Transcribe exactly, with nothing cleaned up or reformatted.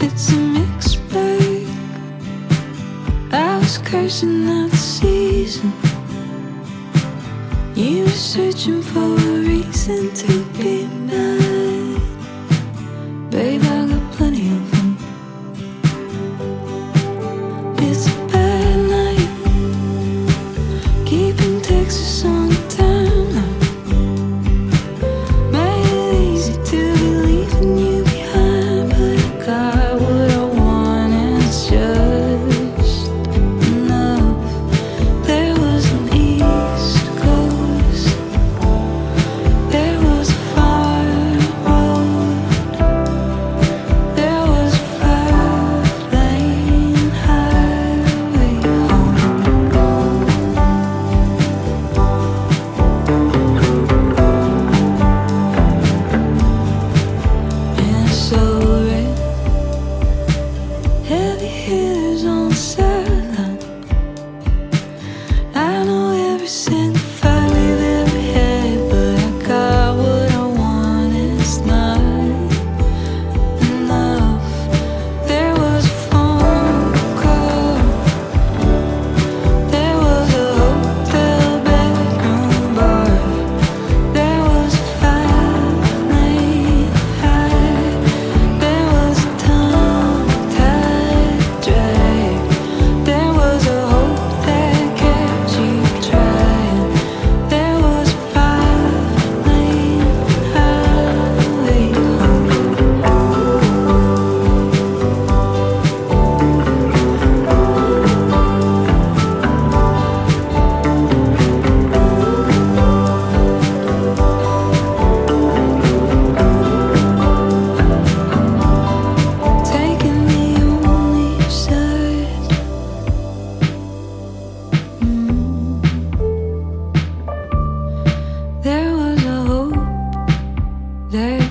it's a mixed bag. I was cursing out the season. You were searching for a reason to be mad. Babe, I got plenty of them. It's a bad night, keeping Texas on the timeline. Made it easy to be leaving you behind, but I got what I want and it's just enough. There was an east coast, there was a fire road, there was a five-lane highway home. And it's so red, heavy hitters on the sideline. I know every single fight we've ever had, but I got what I want and it's not enough. There was a phone call, there was a hotel bedroom bar, there was a five-lane high, there was a tongue-tied drag, there was a hope that kept you trying, there was a five-lane highway home. Taking me on each side. Mm. There was a hope, there